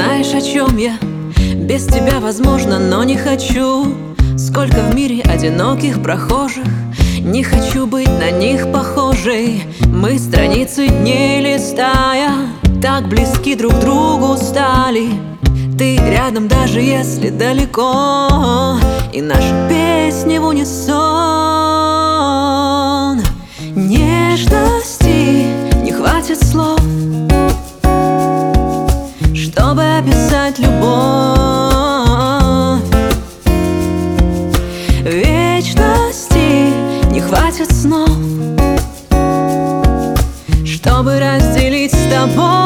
знаешь, о чем я? Без тебя возможно, но не хочу. Сколько в мире одиноких прохожих, не хочу быть на них похожей. Мы страницы дней листая, так близки друг к другу стали. Ты рядом, даже если далеко, и наши песни в унисон. Нежности не хватит слов, чтобы описать любовь. Вечности не хватит снов, чтобы разделить с тобой.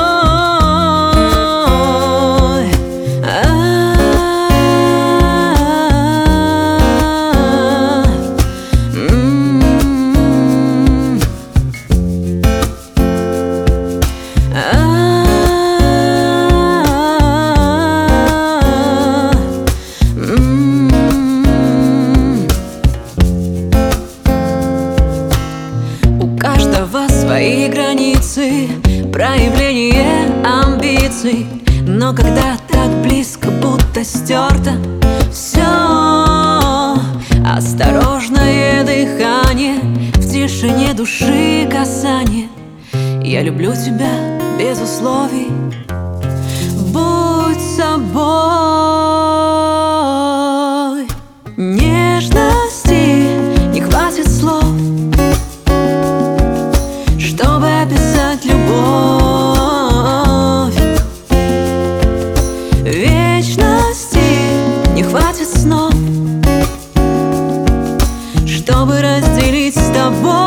Свои границы, проявление амбиций. Но когда так близко, будто стерто все, осторожное дыхание, в тишине души касание. Я люблю тебя без условий, будь собой. Нежности не хватит слов, чтобы описать любовь. Вечности не хватит снов, чтобы разделить с тобой.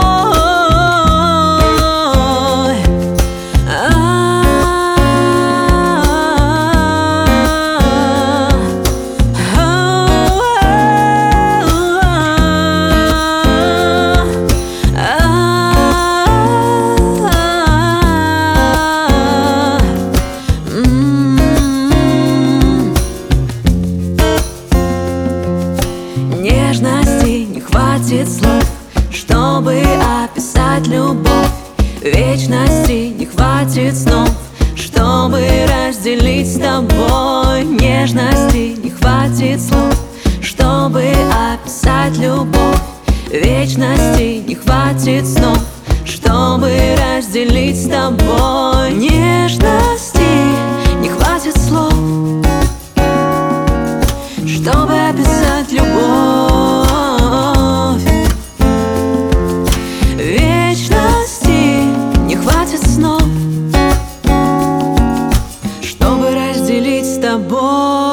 Нежности не хватит слов, чтобы описать любовь. Вечности не хватит снов, чтобы разделить с тобой. Нежности не хватит слов, чтобы описать любовь. Вечности не хватит снов, чтобы разделить с тобой. Нежности не хватит слов, чтобы описать любовь. Вечности не хватит снов, чтобы разделить с тобой.